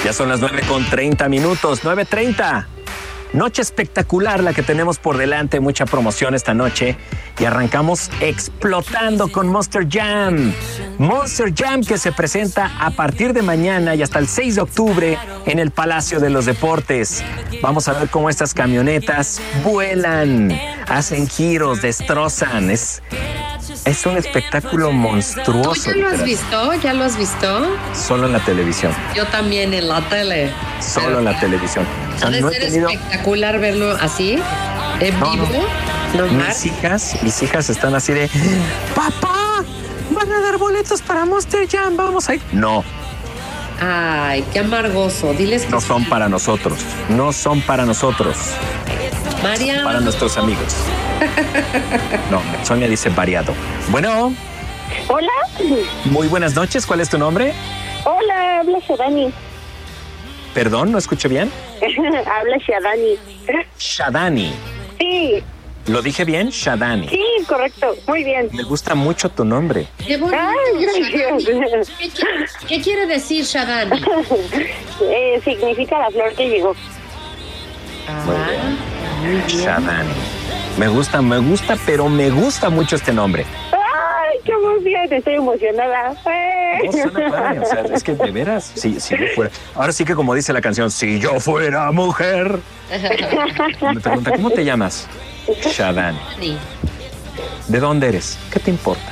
Ya son las 9:30, 9:30. Noche espectacular la que tenemos por delante, mucha promoción esta noche y arrancamos explotando con Monster Jam. Monster Jam que se presenta a partir de mañana y hasta el 6 de octubre en el Palacio de los Deportes. Vamos a ver cómo estas camionetas vuelan, hacen giros, destrozan. Es un espectáculo monstruoso. ¿Tú ya lo has visto? ¿Ya lo has visto? Solo en la televisión. Yo también en la tele. Solo en la televisión. O sea, ¿Ha de ser espectacular verlo así? ¿En vivo? No. Mis hijas están así de... ¡Papá! ¿Van a dar boletos para Monster Jam? Vamos ahí. No. Ay, qué amargoso. Diles que no son para nosotros. No son para nosotros. Mariano. Para nuestros amigos. No, Sonia dice variado. Bueno. Hola. Muy buenas noches. ¿Cuál es tu nombre? Hola, habla Shadani. Perdón, ¿no escuché bien? Habla Shadani. Shadani. Sí. ¿Lo dije bien? Shadani. Sí, correcto. Muy bien. Me gusta mucho tu nombre. Qué bonito. Ay, gracias. ¿Qué quiere decir Shadani? Significa la flor que llegó. Muy bien. Shadani. Me gusta, pero me gusta mucho este nombre. ¡Ay, qué emoción! Estoy emocionada. No, suena padre, o sea, es que de veras, si yo fuera... Ahora sí que como dice la canción, si yo fuera mujer. Me pregunta, ¿cómo te llamas? Shadani. Sí. ¿De dónde eres? ¿Qué te importa?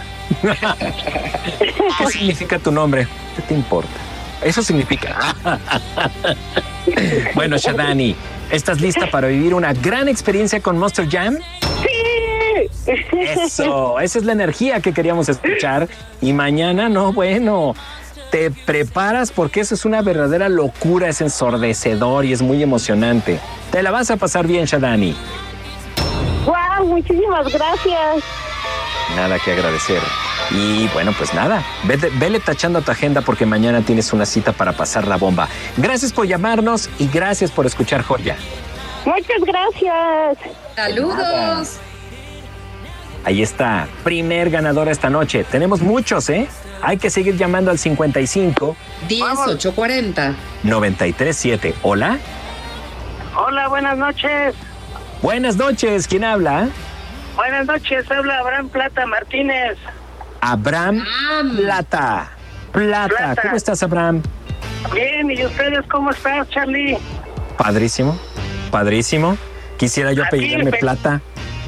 ¿Qué significa tu nombre? ¿Qué te importa? Eso significa... Bueno, Shadani, ¿estás lista para vivir una gran experiencia con Monster Jam? ¡Sí! Eso, esa es la energía que queríamos escuchar. Y mañana, no, bueno, te preparas porque eso es una verdadera locura, es ensordecedor y es muy emocionante. Te la vas a pasar bien, Shadani. ¡Guau! Muchísimas gracias. Nada que agradecer. Y bueno, pues nada, vele tachando a tu agenda porque mañana tienes una cita para pasar la bomba. Gracias por llamarnos y gracias por escuchar Joya. Muchas gracias. Saludos. Ahí está, primer ganador esta noche. Tenemos muchos, ¿eh? Hay que seguir llamando al 55 10 840 937. ¿Hola? Hola, buenas noches. Buenas noches, ¿quién habla? Buenas noches, habla Abraham Plata Martínez. Abraham Plata. ¿Cómo estás, Abraham? Bien, ¿y ustedes cómo estás, Charlie? Padrísimo, padrísimo. Quisiera yo apellidarme Plata.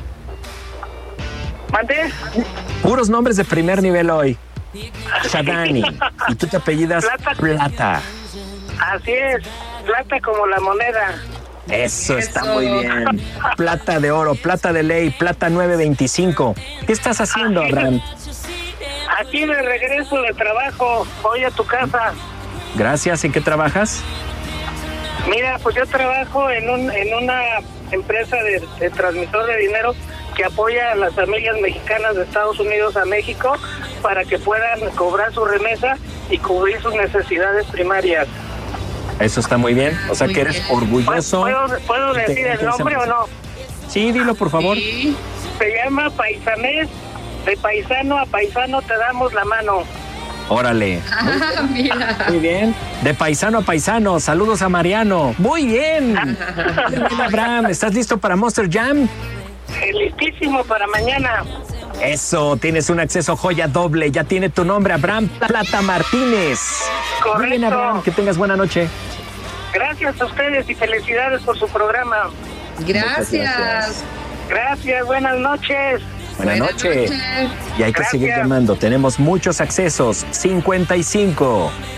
¿Mandé? Puros nombres de primer nivel hoy. Shadani. Y tú te apellidas Plata. Así es, plata como la moneda. Eso está muy bien. Plata de oro, plata de ley, plata 925. ¿Qué estás haciendo, Abraham? Aquí de regreso de trabajo, voy a tu casa. Gracias, ¿en qué trabajas? Mira, pues yo trabajo en una empresa de transmisor de dinero que apoya a las familias mexicanas de Estados Unidos a México para que puedan cobrar su remesa y cubrir sus necesidades primarias. Eso está muy bien. O sea que eres orgulloso. ¿Puedo decir el nombre o no? Sí, dilo, por favor. Sí. Se llama Paisanés. De paisano a paisano te damos la mano. Órale. Mira. Muy bien. De paisano a paisano. Saludos a Mariano. Muy bien. Muy bien, Abraham. ¿Estás listo para Monster Jam? Listísimo para mañana. Eso, tienes un acceso joya doble. Ya tiene tu nombre, Abraham Plata Martínez. Correcto. Muy bien, Abraham. Que tengas buena noche. Gracias a ustedes y felicidades por su programa. Gracias. Gracias, buenas noches. Buenas noches. Y hay que seguir llamando. Tenemos muchos accesos. 55